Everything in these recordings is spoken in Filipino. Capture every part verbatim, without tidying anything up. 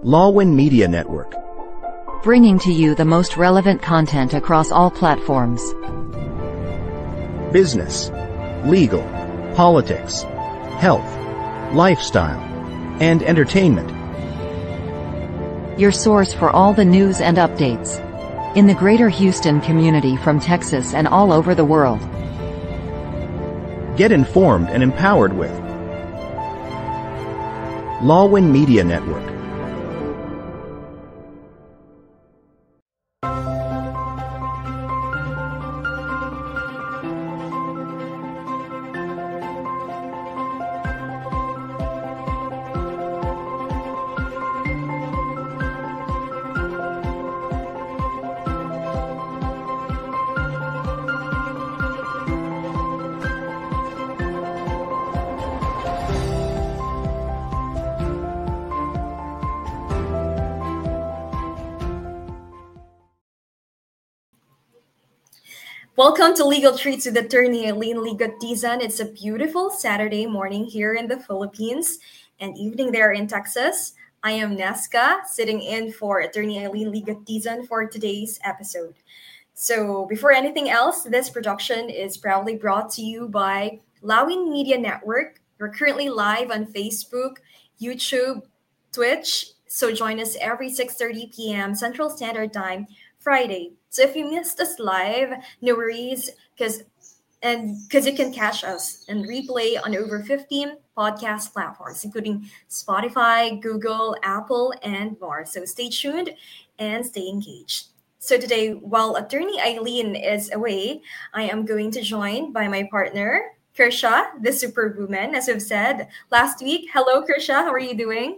Lawwin Media Network. Bringing to you the most relevant content across all platforms. Business, legal, politics, health, lifestyle, and entertainment. Your source for all the news and updates in the greater Houston community from Texas and all over the world. Get informed and empowered with Lawwin Media Network. Welcome to Legal Treats with Attorney Eileen Ligatizan. It's a beautiful Saturday morning here in the Philippines and evening there in Texas. I am Nesca, sitting in for Attorney Eileen Ligatizan for today's episode. So before anything else, this production is proudly brought to you by Lawwin Media Network. We're currently live on Facebook, YouTube, Twitch. So join us every six thirty p.m. Central Standard Time, Friday. So if you missed us live, no worries, because and because you can catch us and replay on over fifteen podcast platforms, including Spotify, Google, Apple, and more. So stay tuned and stay engaged. So today, while Attorney Eileen is away, I am going to join by my partner, Kirsha, the superwoman, as I've said last week. Hello, Kirsha. How are you doing?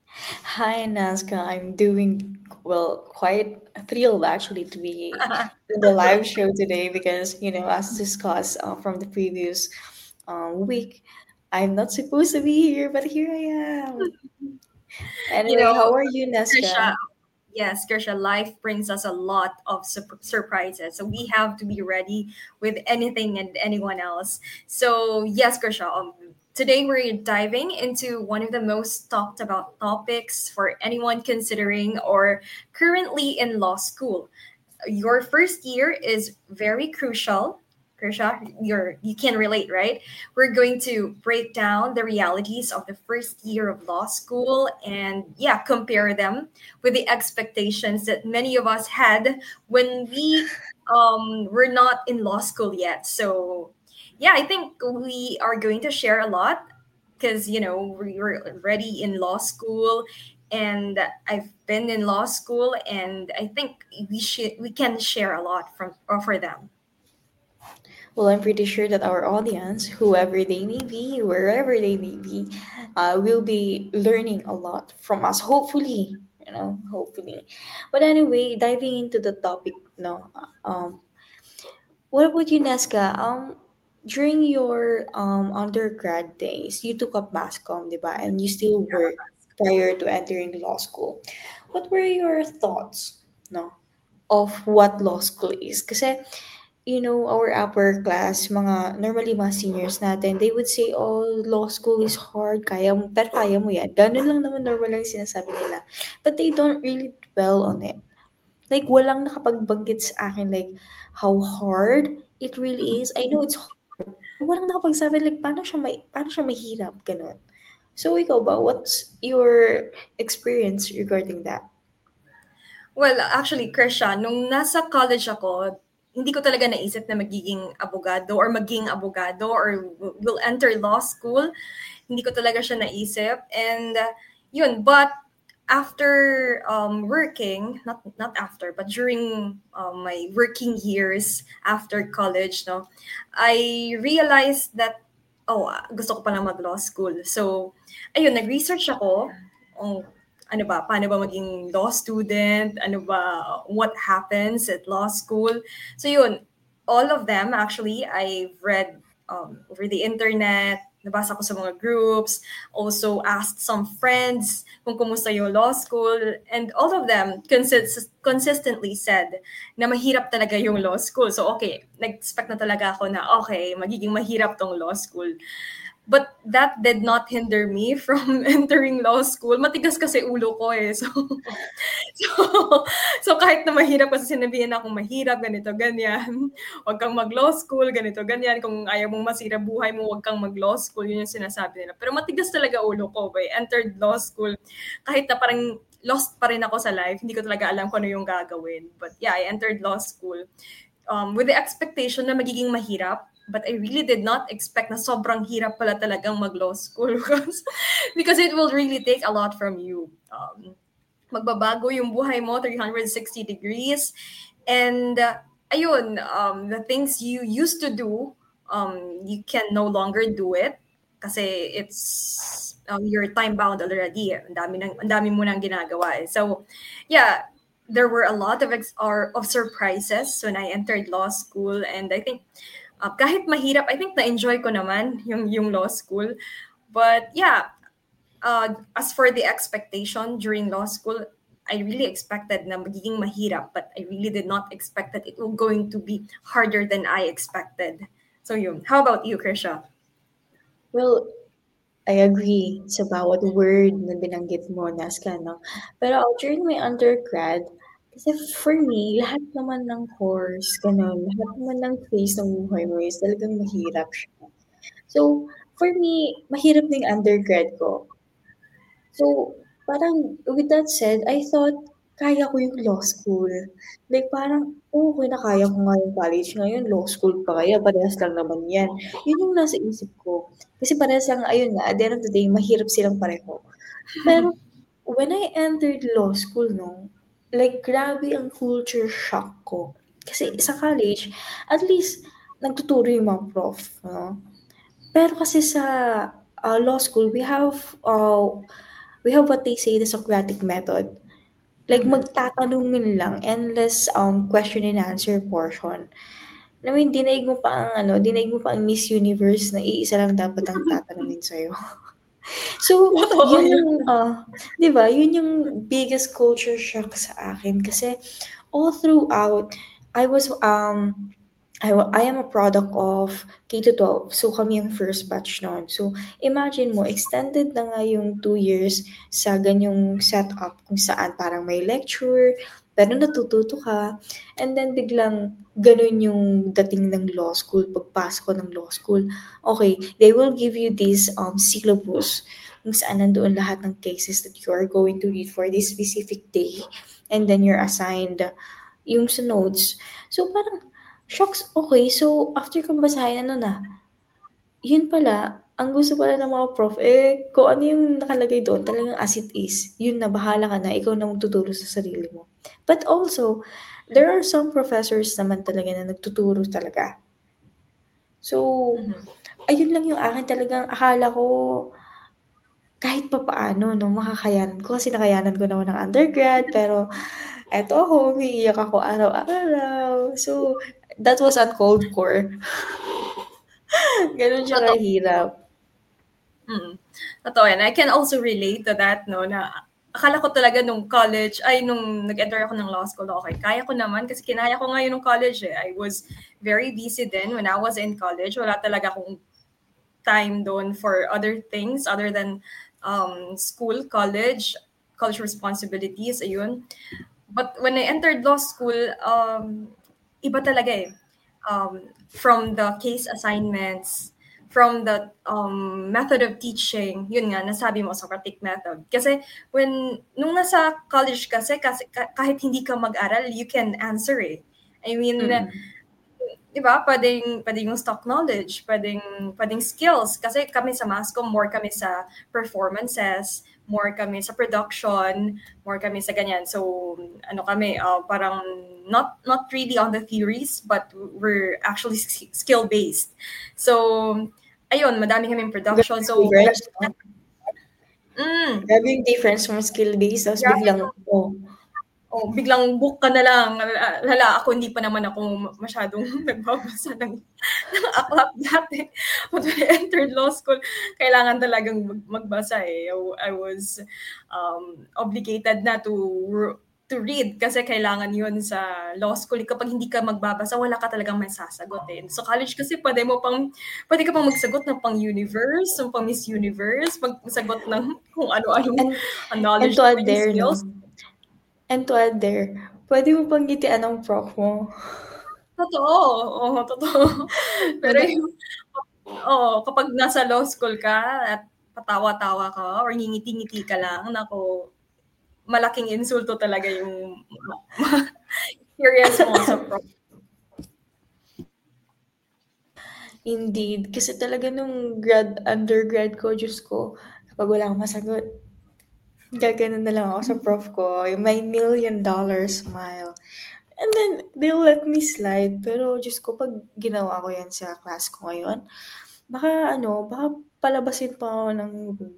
Hi, Nazca. I'm doing well, quite thrilled actually to be in the live show today because, you know, as discussed uh, from the previous uh, week, I'm not supposed to be here, but here I am. Anyway, You know, how are you, Kirsha, Nazca? yes, Kirsha, life brings us a lot of sur- surprises. So we have to be ready with anything and anyone else. So, yes, Kirsha, um, today we're diving into one of the most talked about topics for anyone considering or currently in law school. Your first year is very crucial. Kirsha, you're you can relate, right? We're going to break down the realities of the first year of law school and yeah, compare them with the expectations that many of us had when we um were not in law school yet. So yeah, I think we are going to share a lot because you know we were already in law school and I've been in law school and I think we should we can share a lot from or for them. Well, I'm pretty sure that our audience, whoever they may be, wherever they may be, uh, will be learning a lot from us. Hopefully, you know, hopefully. But anyway, diving into the topic, no, um, what about you, Nesca? Um, during your um undergrad days, you took up mass comm, diba? And you still work prior to entering law school. What were your thoughts, no, of what law school is? Kasi, you know, our upper class, mga normally mga seniors natin, they would say, oh, law school is hard, kaya mo, pero kaya mo yan. Ganun lang naman normal lang yung sinasabi nila. But they don't really dwell on it. Like, walang nakapagbanggit sa akin, like, how hard it really is. I know it's hard. Walang nakapagsabi, like, paano siya, may, paano siya mahirap, ganun. So, ikaw ba, what's your experience regarding that? Well, actually, Krisha, nung nasa college ako, hindi ko talaga naisip na magiging abogado or maging abogado or w- will enter law school. Hindi ko talaga siya naisip. And uh, yun, but after um, working, not not after, but during um, my working years after college, no, I realized that, oh, ah, gusto ko pala mag-law school. So, ayun, nag-research ako. Oh, ano ba, paano ba maging law student, ano ba, what happens at law school. So yun, all of them actually, I've read um, over the internet, nabasa ko sa mga groups, also asked some friends kung kumusta yung law school, and all of them consist- consistently said na mahirap talaga yung law school. So okay, nag-expect na talaga ako na okay, magiging mahirap tong law school. But that did not hinder me from entering law school. Matigas kasi ulo ko eh. So, so, so kahit na mahirap kasi sinabihan akong mahirap, ganito, ganyan. Huwag kang mag-law school, ganito, ganyan. Kung ayaw mong masira buhay mo, huwag kang mag-law school. Yun yung sinasabi nila. Pero matigas talaga ulo ko. I entered law school. Kahit na parang lost pa rin ako sa life. Hindi ko talaga alam kung ano yung gagawin. But yeah, I entered law school um, with the expectation na magiging mahirap. But I really did not expect na sobrang hirap pala talagang mag-law school because, because it will really take a lot from you. Um, magbabago yung buhay mo three hundred sixty degrees. And uh, ayun, um, the things you used to do, um, you can no longer do it kasi it's um, you're time-bound already. Ang dami, nang, ang dami mo nang ginagawa. Eh. So, yeah, there were a lot of, ex- or, of surprises when I entered law school. And I think Uh, kahit mahirap, I think na-enjoy ko naman yung, yung law school. But yeah, uh, as for the expectation during law school, I really expected na magiging mahirap, but I really did not expect that it will going to be harder than I expected. So yun. How about you, Krisha? Well, I agree sa bawat word na binanggit mo, Naska, no? Pero during my undergrad, kasi for me, lahat naman ng course, ganun, lahat naman ng phase ng buhay mo is talagang mahirap siya. So, for me, mahirap na yung undergrad ko. So, parang with that said, I thought kaya ko yung law school. Like parang, oo, okay na kaya ko nga yung college ngayon, law school pa kaya, parehas lang naman yan. Yun yung nasa isip ko. Kasi parehas lang, ayun nga, at the end of the day, mahirap silang pareho. Pero, when I entered law school, no, like, grabe ang culture shock ko. Kasi sa college, at least, nagtuturo yung mga prof, no? Pero kasi sa uh, law school, we have uh, we have what they say the Socratic method. Like magtatanungin lang, endless um question and answer portion. I mean, dinaig mo pa ang ano, dinaig mo pa ang Miss Universe na iisa lang dapat ang tatanungin sa'yo. So, yun yung, uh, di ba, yun yung biggest culture shock sa akin. Kasi all throughout, I was, um, I, I am a product of K to twelve. So, kami yung first batch noon. So, imagine mo, extended na nga yung two years sa ganyong setup kung saan parang may lecture, pero natututo ka, and then biglang ganun yung dating ng law school, pagpasok ko ng law school. Okay, they will give you this um, syllabus kung saan nandoon lahat ng cases that you are going to read for this specific day, and then you're assigned yung sa notes. So, parang, shocks, okay, so after kong basahin, ano na, yun pala, ang gusto pala ng mga prof, eh, kung ano yung nakalagay doon, talagang as it is, yun na, bahala ka na, ikaw na magtuturo sa sarili mo. But also, there are some professors naman talaga na nagtuturo talaga. So, ayun lang yung akin talagang akala ko, kahit pa paano, no, makakayanan ko, kasi nakayanan ko naman ng undergrad, pero, eto ako, umiiyak ako araw-araw. So, that was uncalled for. Ganun siya kahirap. Mm. Totoo yan. I can also relate to that, no, na akala ko talaga nung college, ay nung nag-enter ako ng law school, okay, kaya ko naman kasi kinaya ko ngayon nung college eh. I was very busy then when I was in college. Wala talaga akong time doon for other things other than um, school, college, college responsibilities, ayun. But when I entered law school, um, iba talaga eh. Um, from the case assignments, from the um, method of teaching, yun nga, nasabi mo, Socratic method. Kasi when, nung nasa college kasi, kasi kahit hindi ka mag-aral, you can answer it. I mean, mm-hmm. Di ba, pwedeng, pwedeng yung stock knowledge, pwedeng, pwedeng skills. Kasi kami sa Mascom, more kami sa performances, more kami sa production, more kami sa ganyan. So, ano kami, uh, parang not not really on the theories, but we're actually skill-based. So, ayun, madami kaming production. So, mm. Grabe yung difference from skill-based, tapos yeah. biglang, oh, oh, biglang book ka na lang. Lala, ako hindi pa naman ako masyadong nagbabasa ng, ng aklat dati. But when I entered law school, kailangan talagang magbasa eh. I was um, obligated na to to to read kasi kailangan yun sa law school. Kapag hindi ka magbabasa, wala ka talagang may sasagot eh. Sa college kasi pwede mo pang, pwede ka pang magsagot ng pang universe, ng pang Miss Universe, magsagot ng kung ano-anong And, and knowledge to add mo, there, no? skills. And to add there, pwede mo pang ngitian ng prof mo. Totoo. Oo, totoo. Pero yung, oh, kapag nasa law school ka at patawa-tawa ka or ngingiti-ngiti ka lang, nako, malaking insulto talaga yung experience mo sa prof. Indeed. Kasi talaga nung grad, undergrad ko, Diyos ko, kapag wala akong masagot, gaganon na lang ako sa prof ko. Yung may million dollar smile. And then, they'll let me slide. Pero, Diyos ko, pag ginawa ko yan sa class ko ngayon, baka ano, baka palabasin pa ako ng room.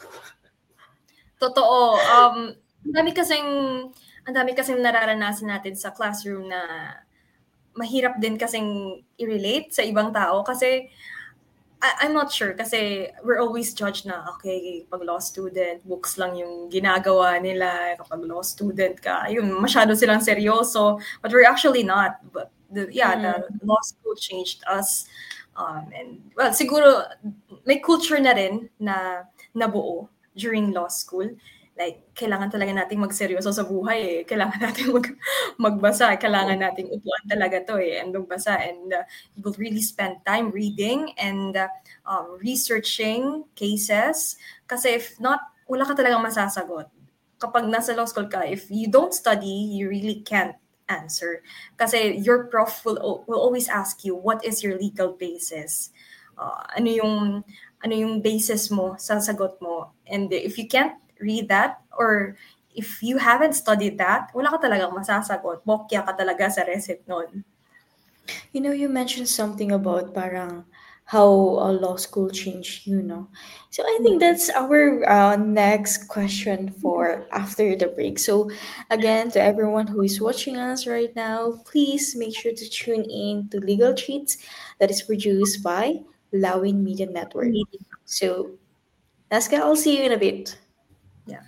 Totoo. Um, ang dami kasing, ang dami kasing nararanasan natin sa classroom na mahirap din kasing i-relate sa ibang tao kasi I, I'm not sure kasi we're always judged na okay, pag law student, books lang yung ginagawa nila. Kapag law student ka, ayun, masyado silang seryoso. But we're actually not. But the, yeah, Mm. the law school changed us. Um, and well, siguro may culture na rin na nabuo during law school. Like, kailangan talaga nating magseryoso sa buhay eh. Kailangan nating mag, magbasa. Kailangan nating upuan talaga to eh. And magbasa. And uh, you will really spend time reading and uh, um, researching cases. Kasi if not, wala ka talagang masasagot. Kapag nasa law school ka, if you don't study, you really can't answer. Kasi your prof will, will always ask you, what is your legal basis? Uh, ano yung ano yung basis mo sa sagot mo? And if you can't read that or if you haven't studied that, wala ka talagang masasagot. Bokya ka talaga sa recit nun. You know, you mentioned something about parang how uh, law school changed you, no? So I think that's our uh, next question for after the break. So again, to everyone who is watching us right now, please make sure to tune in to Legal Treats that is produced by Lawin Media Network. So, Nazca, I'll see you in a bit. Yeah.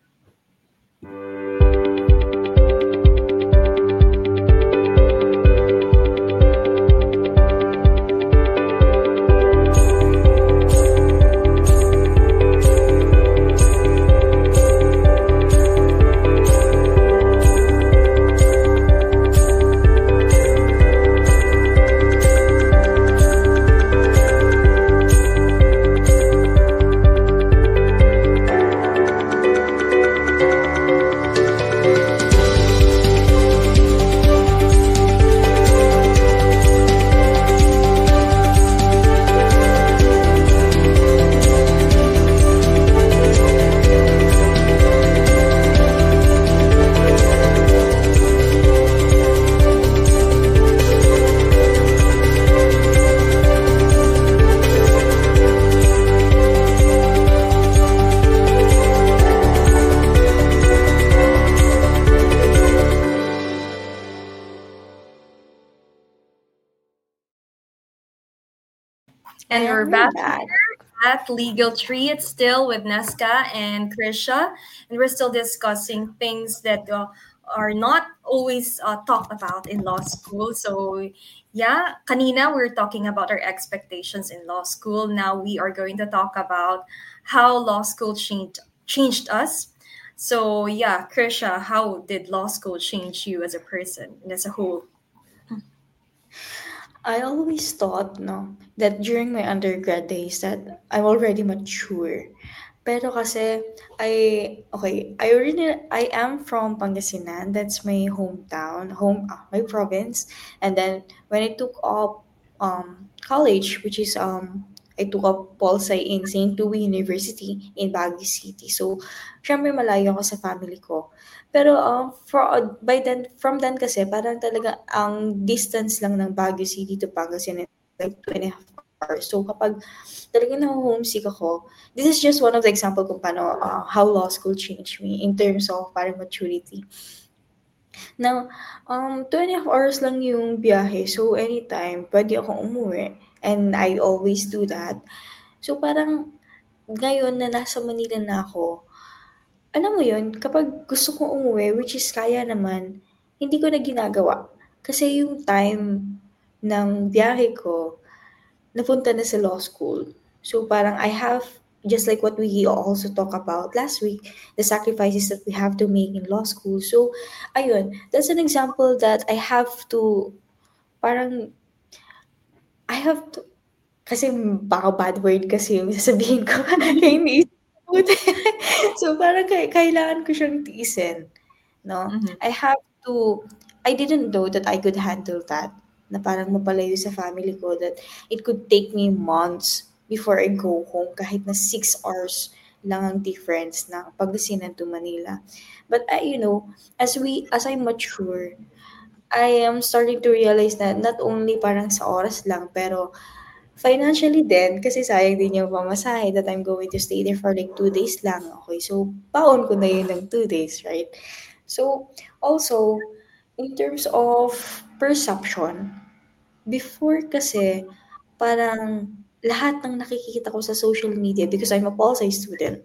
And And we're we're back back. here at Legal Treats still with Nesca and Krisha. And we're still discussing things that uh, are not always uh, talked about in law school. So yeah, kanina we're talking about our expectations in law school. Now we are going to talk about how law school changed changed us. So yeah, Krisha, how did law school change you as a person and as a whole? I always thought, no, that during my undergrad days that I'm already mature. Pero kasi, I, okay, I originally, I am from Pangasinan. That's my hometown, home, ah, my province. And then, when I took up um, college, which is, um, I took up Pol Sci in Saint Louis University in Baguio City. So, syempre malayo ako sa family ko. Pero um, for, by then, from then kasi, parang talaga ang distance lang ng Baguio City to Pangasinan like two and a half hours. So kapag talagang na-homesick ako, this is just one of the example kung paano, uh, how law school changed me in terms of parang maturity. Now, um, two and a half hours lang yung biyahe. So anytime, pwede akong umuwi. And I always do that. So parang ngayon na nasa Manila na ako, alam mo yun, kapag gusto kong umuwi, which is kaya naman, hindi ko na ginagawa. Kasi yung time ng biyahe ko, napunta na sa law school. So parang I have, just like what we also talk about last week, the sacrifices that we have to make in law school. So, ayun, that's an example that I have to, parang, I have to, kasi baka bad word kasi yung sasabihin ko. Kaya iniisip ko. So parang kay- kailangan ko siyang tiisin. No? Mhm. I have to, I didn't know that I could handle that. Na parang mapalayo sa family ko, that it could take me months before I go home kahit na six hours lang ang difference ng Pangasinan to Manila. But I, you know, as we, as I mature, I am starting to realize na not only parang sa oras lang, pero financially din, kasi sayang din yung pamasahe that I'm going to stay there for like two days lang. Okay, so paon ko na yun ng two days, right? So, also, in terms of perception, before kasi, parang lahat ng nakikita ko sa social media, because I'm a pol sci student,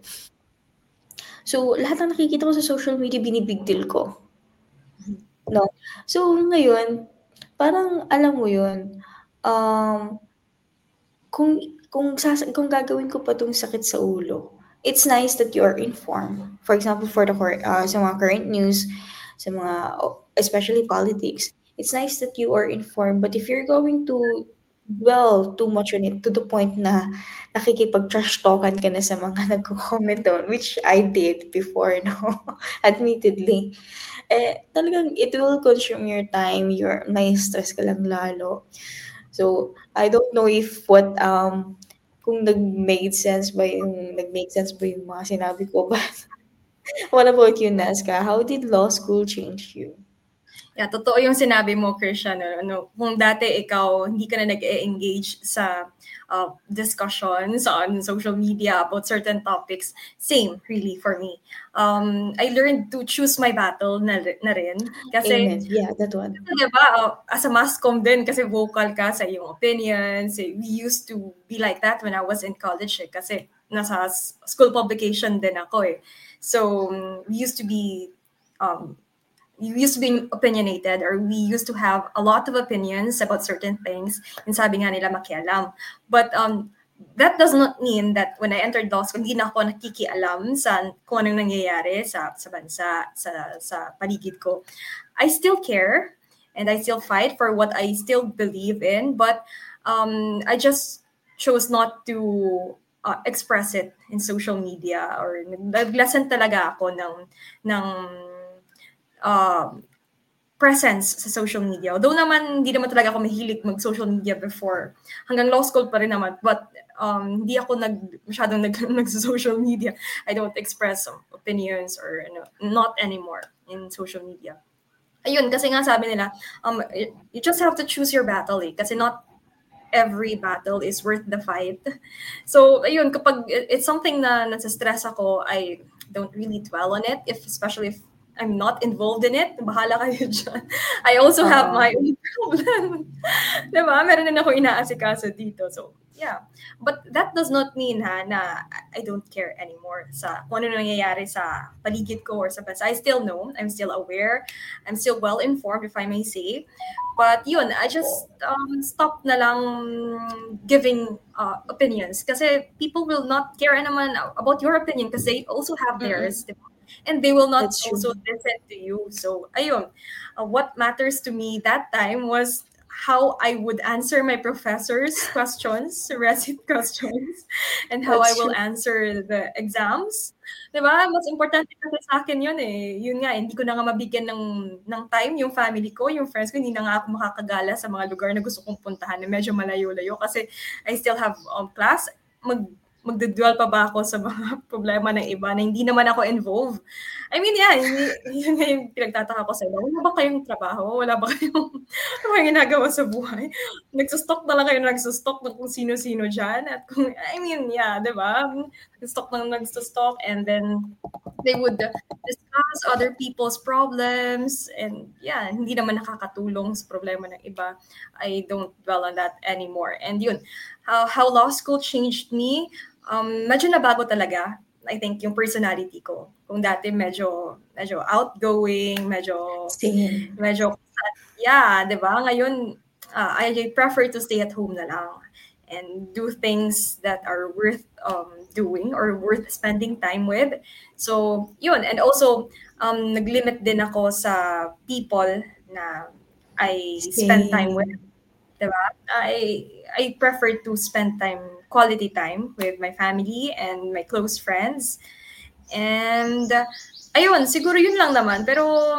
so lahat ng nakikita ko sa social media, binibig deal ko. No? So, ngayon, parang alam mo yun, um, kung kung sas kung gagawin ko pa 'tong sakit sa ulo, it's nice that you are informed. For example, for the cur ah, sa mga current news, sa mga o especially politics, it's nice that you are informed. But if you're going to dwell too much on it to the point na nakikipag-trash talk-an ka na sa mga nagko-comment do'n, which I did before, 'no, admittedly, eh, talagang it will consume your time, your mai-stress ka lang lalo. So, I don't know if what, um, kung nag-made sense ba yung nag-make sense ba yung mga sinabi ko. But what about you, Nazca? How did law school change you? Yeah, totoo yung sinabi mo, Christian. Ano, ano, kung dati ikaw hindi ka na nag-engage sa uh, discussions on social media about certain topics, same really for me. Um, I learned to choose my battle na, na rin. Kasi, Amen. Yeah, that one. diba, uh, as a mass comm din, kasi vocal ka sa iyong opinions. Eh, we used to be like that when I was in college. Eh, kasi nasa s- school publication din ako eh. So, um, we used to be um, we used to be opinionated, or we used to have a lot of opinions about certain things. Yung sabi nga nila makialam. But um, that does not mean that when I entered law school, hindi na ako nakikialam sa kung anong nangyayari sa, sa bansa, sa, sa paligid ko. I still care and I still fight for what I still believe in, but um, I just chose not to uh, express it in social media, or nag-lesson talaga ako ng ng um, presence sa social media. Although naman, hindi naman talaga ako mahilig mag-social media before. Hanggang law school pa rin naman. But um, hindi ako nag, masyadong nag, nag-social media. I don't express some opinions or ano, not anymore in social media. Ayun, kasi nga sabi nila, um, you just have to choose your battle eh. Kasi not every battle is worth the fight. So, ayun, kapag it's something na nasa-stress ako, I don't really dwell on it, if especially if I'm not involved in it. Bahala kayo dyan. I also have Oo. my own problem. Diba? Meron din ako inaasikaso dito. So, yeah. But that does not mean ha, na I don't care anymore sa kung ano nangyayari sa paligid ko or sa bansa. I still know. I'm still aware. I'm still well-informed, if I may say. But yun, I just um, stopped na lang giving uh, opinions. Kasi people will not care naman about your opinion because they also have theirs. Mm-mm. Diba? And they will not That's true. also listen to you. So, ayun. Uh, what matters to me that time was how I would answer my professors' questions, resit questions, and how I That's will true. answer the exams. Diba? Mas importante kasi sa akin yun eh. Yun nga, hindi ko na nga mabigyan ng, ng time yung family ko, yung friends ko, hindi na nga ako makakagala sa mga lugar na gusto kong puntahan na medyo malayo-layo kasi I still have um, class. Mag, magdudwell pa ba ako sa mga problema ng iba na hindi naman ako involved? I mean, yeah, hindi, yun nga yung pinagtataka ko sa iba. Wala ba kayong trabaho? Wala ba kayong, ano kayong ginagawa sa buhay? Nagsustock na lang kayo nagsustock ng kung sino-sino dyan. At kung, I mean, yeah, di ba? Nagsustock ng nagsustock, and then they would discuss other people's problems, and yeah, hindi naman nakakatulong sa problema ng iba. I don't dwell on that anymore. And yun, how, how law school changed me, um, medyo nabago talaga. I think yung personality ko. Kung dati medyo medyo outgoing, medyo Same. medyo yeah, 'di ba? Ngayon uh, I prefer to stay at home na lang and do things that are worth um, doing or worth spending time with. So, yun. And also, um, nag-limit din ako sa people na I spend time with. Same. Diba? I, I prefer to spend time, quality time with my family and my close friends. And, uh, ayun, siguro yun lang naman. Pero,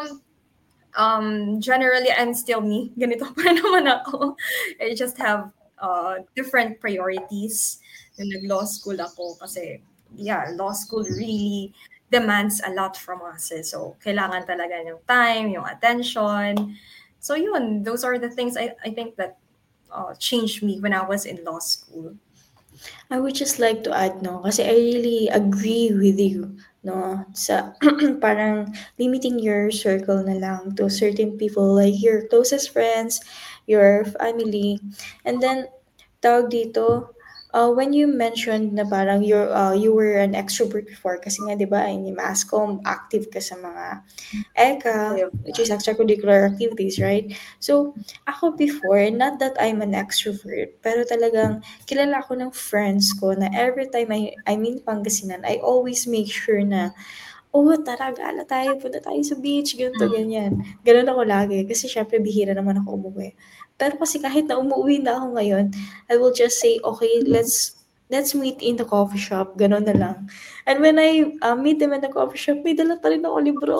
um, generally, I'm still me. Ganito pa rin naman ako. I just have uh, different priorities. Nung nag-law school ako kasi, yeah, law school really demands a lot from us. Eh. So, kailangan talaga yung time, yung attention. So, yun, those are the things I, I think that uh, changed me when I was in law school. I would just like to add, no, kasi I really agree with you, no, sa parang limiting your circle na lang to certain people, like your closest friends, your family, and then, tawag dito, uh, when you mentioned na parang you're, uh, you were an extrovert before, kasi nga, di ba, in Mascom, active ka sa mga E C A, which is extracurricular activities, right? So, ako before, not that I'm an extrovert, pero talagang kilala ko ng friends ko na every time I, I'm in Pangasinan, I always make sure na, oh, tara, gala tayo, punta tayo sa beach, ganito, ganyan. Ganun ako lagi, kasi syempre bihira naman ako umuwi. Pero kasi kahit na umuwi na ako ngayon, I will just say, okay, let's let's meet in the coffee shop, ganun na lang. And when I uh, meet them in the coffee shop, may dala pa rin ako libro.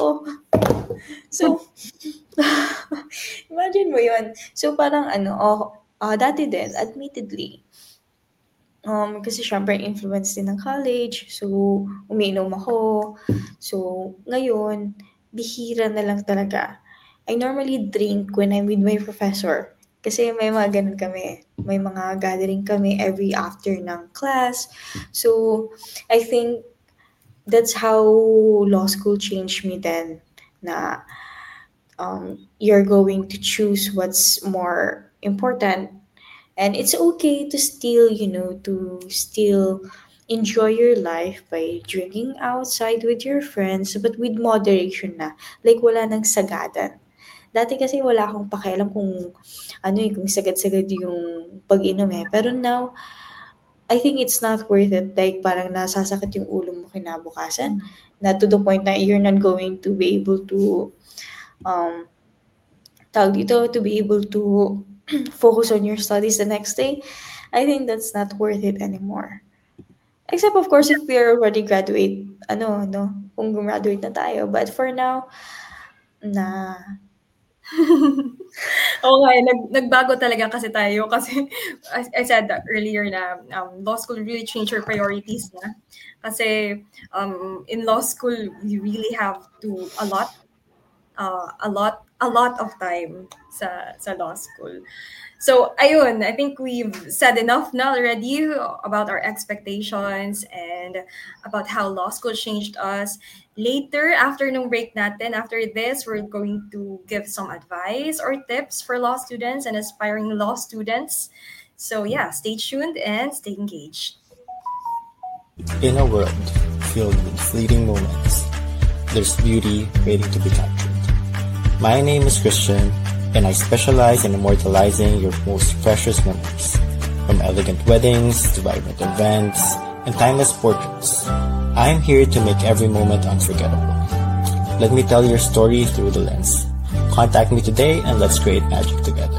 So, imagine mo yun. So, parang ano, oh, uh, dati din, admittedly, um, kasi syempre influence din ng college, so, umiinom ako. So, ngayon, bihira na lang talaga. I normally drink when I'm with my professor. Kasi may mga ganun kami. May mga gathering kami every after ng class. So, I think that's how law school changed me then. Na um, you're going to choose what's more important. And it's okay to still, you know, to still enjoy your life by drinking outside with your friends, but with moderation na. Like, wala nang sagadan. Dati kasi wala akong pakialam kung ano eh, kung sagad-sagad yung pag-inom eh. Pero now, I think it's not worth it. Like, parang nasasakit yung ulo mo kinabukasan. Na to the point na you're not going to be able to, um, tawag dito, to be able to focus on your studies the next day. I think that's not worth it anymore. Except, of course, if we are already graduate, ano, no? Kung graduate na tayo. But for now, na Oo nga, eh, nag, nagbago talaga kasi tayo kasi as I said that earlier na um, law school really changed your priorities na. Kasi um, in law school, you really have to a lot, uh, a lot, a lot of time sa sa law school. So, ayun, I think we've said enough now already about our expectations and about how law school changed us. Later, after nung break natin, after this, we're going to give some advice or tips for law students and aspiring law students. So, yeah, stay tuned and stay engaged. In a world filled with fleeting moments, there's beauty waiting to be captured. My name is Christian, and I specialize in immortalizing your most precious memories, from elegant weddings to vibrant events and timeless portraits. I'm here to make every moment unforgettable. Let me tell your story through the lens. Contact me today and let's create magic together.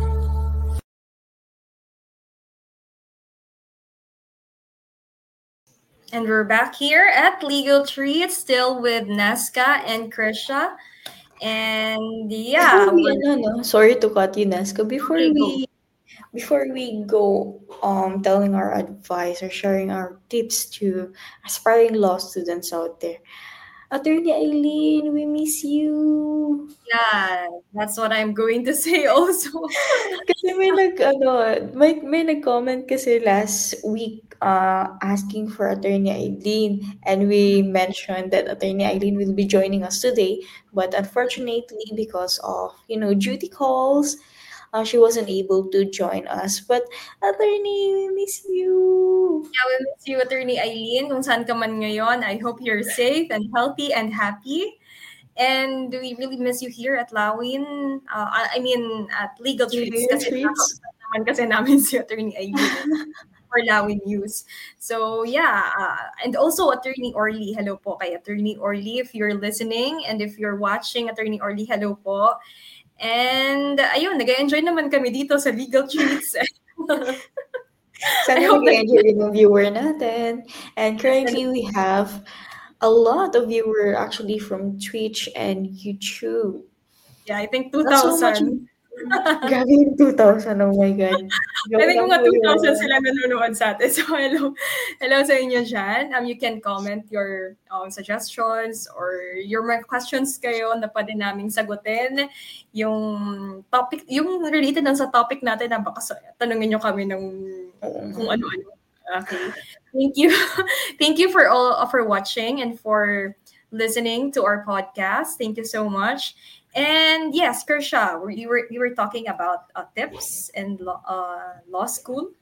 And we're back here at Legal Treats, still with Nesca and Krisha. And yeah, before we, we're- ano, no, sorry to cut you, Nesco. Before Okay, go. we before we go um telling our advice or sharing our tips to aspiring law students out there, Attorney Eileen, we miss you. yeah, that's what I'm going to say also. Kasi may nag ano, may may nag-comment kasi last week uh asking for Attorney Eileen, and we mentioned that Attorney Eileen will be joining us today, but unfortunately because of, you know, duty calls, uh, she wasn't able to join us. But attorney, we miss you. Yeah, we miss you, Attorney Eileen, kung saan ka man ngayon. I hope you're safe and healthy and happy. And we really miss you here at Lawin. Uh, I I mean, at Legal Treats. Legal Kasi treats. nakakausap naman kasi namin si Attorney Eileen for Lawin News. So, yeah. Uh, and also, Attorney Orly. Hello po kay Attorney Orly if you're listening. And if you're watching, Attorney Orly, hello po. And, ayun, nag-enjoy naman kami dito sa Legal Treats. I Sana hope that nag-enjoy din yung viewer natin. And currently we have a lot of viewer actually from Twitch and YouTube. yeah, I think Not so much. two thousand. Grabe yung two thousand. Oh my God. I Joke think lang mga po two thousand yun. sila nanonood sa atin. So, hello. Hello sa inyo dyan. Um, you can comment your um, suggestions or your mga questions kayo na pwede naming sagutin. Yung topic, yung related lang sa topic natin na baka sa- tanungin nyo kami ng kung ano-ano. Okay. Thank you. Thank you for all for watching and for listening to our podcast. Thank you so much. And yes, Kersha, were- you were you were talking about uh, tips in law, uh, law school.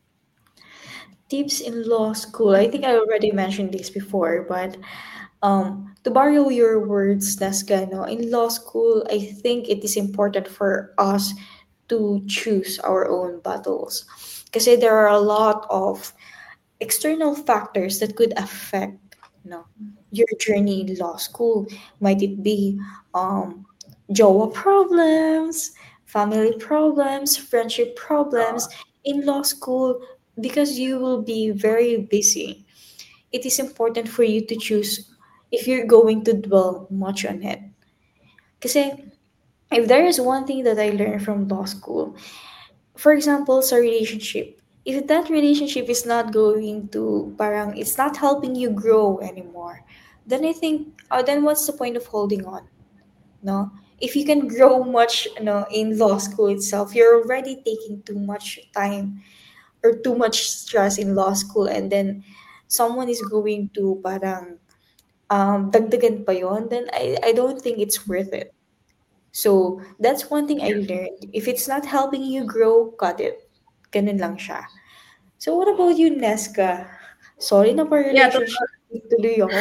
Tips in law school. I think I already mentioned this before, but um, to borrow your words, Nesca, no, in law school, I think it is important for us to choose our own battles. Because there are a lot of external factors that could affect, you know, your journey in law school. Might it be um, jowa problems, family problems, friendship problems in law school, because you will be very busy. It is important for you to choose if you're going to dwell much on it. Because if there is one thing that I learned from law school, for example, sa relationship, if that relationship is not going to, parang, it's not helping you grow anymore, then I think, uh, then what's the point of holding on? No? If you can grow much, no, in law school itself, you're already taking too much time or too much stress in law school, and then someone is going to parang um, dagdagan pa yon, then I, I don't think it's worth it. So, that's one thing I learned. If it's not helping you grow, cut it. Ganun lang siya. So, what about you, Nesca? Sorry na pa Yeah, relationship tuloy ako.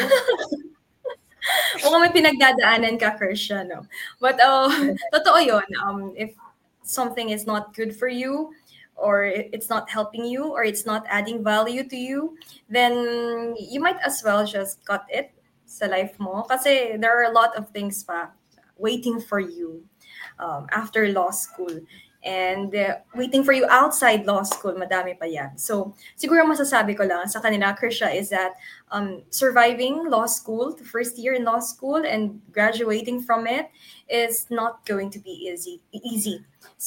Mukhang may pinagdadaanan ka, Kersha, no? But, uh, totoo yun. Um, if something is not good for you, or it's not helping you, or it's not adding value to you, then you might as well just cut it sa life mo. Kasi there are a lot of things pa waiting for you um, after law school. And uh, waiting for you outside law school, madami pa yan. So, siguro masasabi ko lang sa kanila, Krisha, is that um, surviving law school, the first year in law school, and graduating from it is not going to be easy. Easy.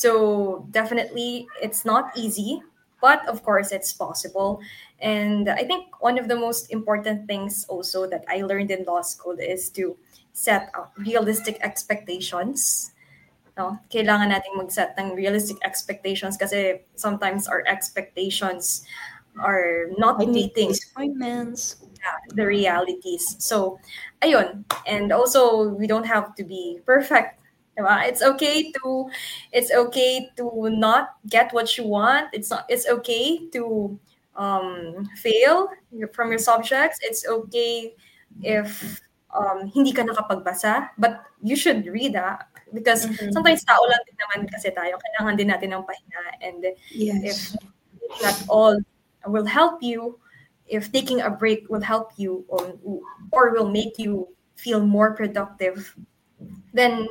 So, definitely, it's not easy, but of course, it's possible. And I think one of the most important things also that I learned in law school is to set up realistic expectations. No, kailangan nating mag-set ng realistic expectations kasi sometimes our expectations are not I think meeting disappointments. the realities. So, ayun. And also, we don't have to be perfect. Diba? It's okay to it's okay to not get what you want. It's not it's okay to um, fail your- from your subjects. It's okay if um, hindi ka nakapagbasa, but you should read that because Mhm. sometimes tao lang din naman kasi tayo. Kailangan din natin ng pahinga. And if Yes. not all will help you, if taking a break will help you or, or will make you feel more productive, then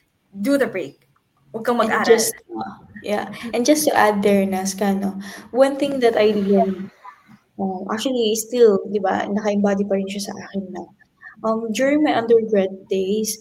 do the break. Huwag kang And mag-aral. just, uh, yeah. And just to add there, Nesca, no, one thing that I learned, uh, actually, still, di ba, naka-embody pa rin siya sa akin na, um, during my undergrad days,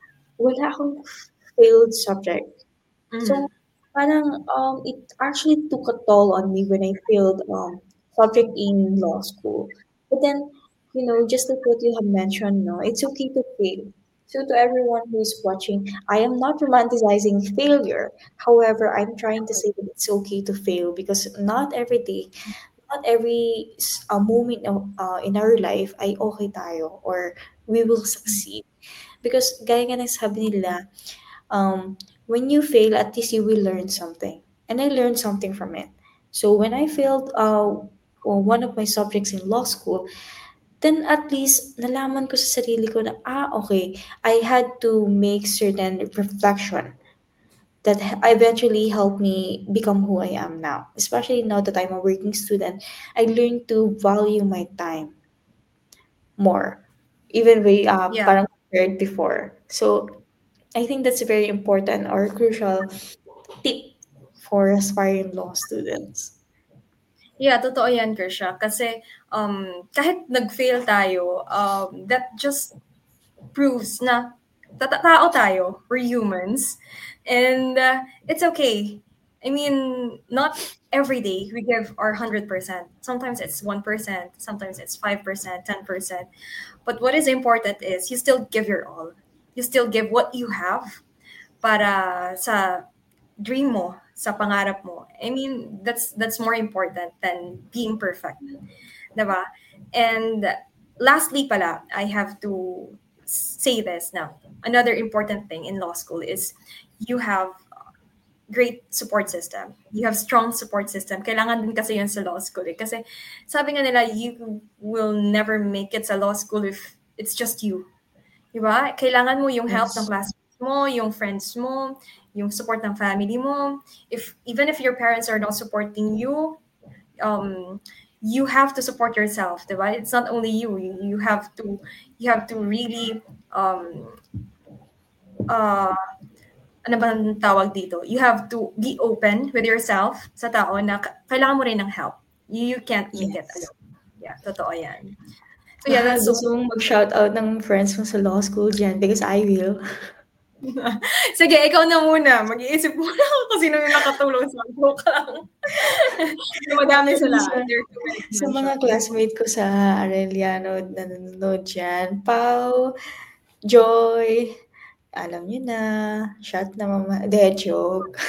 wala akong failed subject. Mhm. So, parang um, it actually took a toll on me when I failed um, subject in law school. But then, you know, just like what you have mentioned, no, it's okay to fail. So to everyone who is watching, I am not romanticizing failure. However, I'm trying to say that it's okay to fail because not every day, not every s- uh, moment of, uh, in our life ay okay tayo or we will succeed. Because gaya nga ng sabi nila, um, when you fail, at least you will learn something. And I learned something from it. So when I failed uh, well, one of my subjects in law school, then at least nalaman ko sa sarili ko na, ah, okay, I had to make certain reflection that h- eventually helped me become who I am now. Especially now that I'm a working student, I learned to value my time more, even way uh, Yeah. parang compared before. So I think that's a very important or crucial tip for aspiring law students. Yeah, totoo yan, Krisha. Kasi um, kahit nag-fail tayo, um, that just proves na ta- tao tayo. We're humans. And uh, it's okay. I mean, not every day we give our one hundred percent. Sometimes it's one percent, sometimes it's five percent, ten percent. But what is important is you still give your all. You still give what you have para sa dream mo, sa pangarap mo. I mean, that's that's more important than being perfect. Diba? And lastly pala, I have to say this now. Another important thing in law school is you have great support system. You have strong support system. Kailangan din kasi yun sa law school. Eh. Kasi sabi nga nila, you will never make it sa law school if it's just you. Diba? Kailangan mo yung help ng Yes. classmates mo, yung friends mo, yung support ng family mo. If even if your parents are not supporting you, um, you have to support yourself, diba? It's not only you. You, you have to you have to really um uh ano bang tawag dito? You have to be open with yourself sa tao na ka- kailangan mo rin ng help. You, you can't make it Yes. alone. Yeah, totoo yan. So yeah, Baka that's so gusto mong mag-shoutout ng friends mo sa law school dyan because I will. Sige, ikaw na muna. Mag-iisip muna ako kung sino yung nakatulong sa joke lang. Madami sila. Sa, There are too many to sa mga mention. classmate ko sa Arellano na nanonood dyan, Pau, Joy, alam nyo na, shot na mama, de, joke.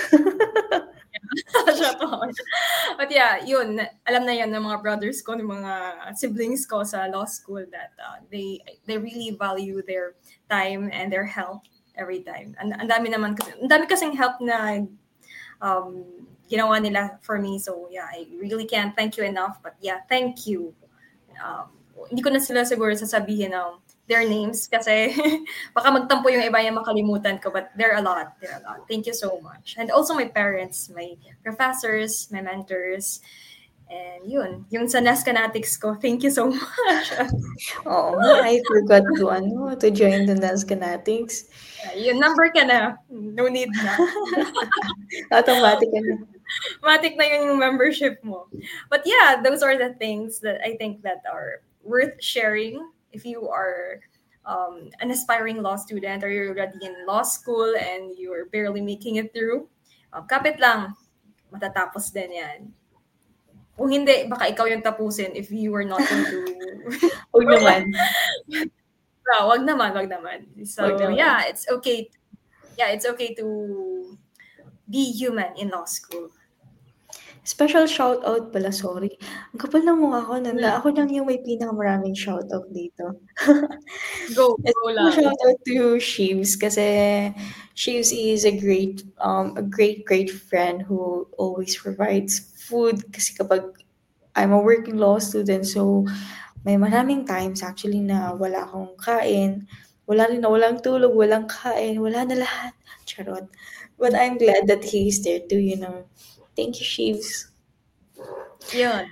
Shout out. But yeah, yun. Alam na yan ng mga brothers ko, ng mga siblings ko sa law school that uh, they they really value their time and their help every time. Ang ang dami naman kasi, ang dami kasing help na um, ginawa nila for me. So yeah, I really can't thank you enough. But yeah, thank you. Um, hindi ko na sila siguro sasabihin ng their names kasi baka magtampo yung iba yung makalimutan ko, but there are a lot. There are a lot. Thank you so much. And also my parents, my professors, my mentors, and yun, yung sa Nascanatics ko, thank you so much. Oo nga, I forgot to, ano, to join the Nascanatics. Yung number ka na, no need na. Automatic, ano. Matic na yun yung membership mo. But yeah, those are the things that I think that are worth sharing if you are um, an aspiring law student or you're already in law school and you're barely making it through. Uh, kapit lang, matatapos din yan. Kung hindi, baka ikaw yung tapusin if you were not into... Huwag naman. Ah, wag naman, wag naman. So Wag naman. yeah, it's okay. Yeah, it's okay to be human in law school. Special shoutout pala, sorry. Ang kapal ng mukha ko, nanda. Ako lang yung may pinakamaraming shoutout dito. Go, It's go a lang. shoutout to Sheaves kasi Sheaves is a great, um, a great, great friend who always provides food kasi kapag I'm a working law student, so may maraming times actually na wala akong kain, wala rin na walang tulog, walang kain, wala na lahat. Charot. But I'm glad that he's there too, you know. Thank you, Sheaves. Yun.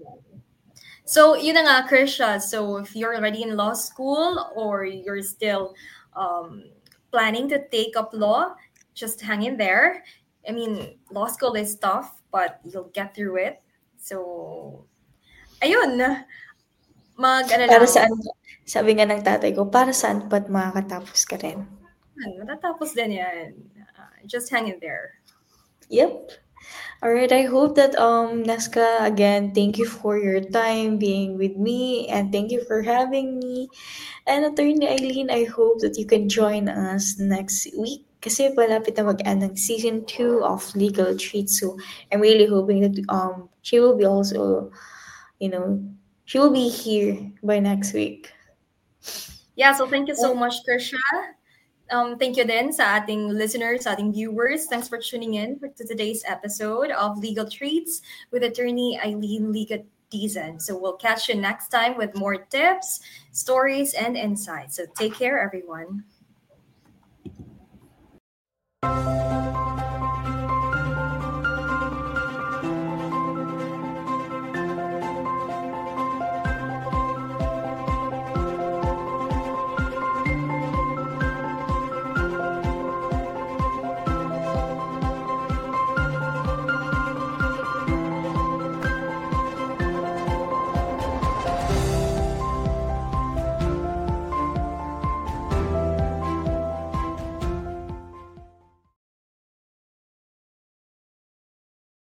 So, yun na nga, Krisha. So, if you're already in law school or you're still um, planning to take up law, just hang in there. I mean, law school is tough, but you'll get through it. So, ayun. Mag, ano Para lang, saan, sabi nga ng tatay ko, para saan pa't makakatapos ka rin? matatapos din yan. Uh, just hang in there. Yep. All right. I hope that um Nesca, again, thank you for your time being with me and thank you for having me. And Attorney Eileen, I hope that you can join us next week kasi palapit na mag-end ng season two of Legal Treats. So I'm really hoping that um she will be also, you know, she will be here by next week. Yeah, so thank you so much, Krisha. Um, thank you din sa ating listeners, sa ating viewers. Thanks for tuning in for to today's episode of Legal Treats with attorney Eileen Ligat Dizon. So we'll catch you next time with more tips, stories, and insights. So take care, everyone.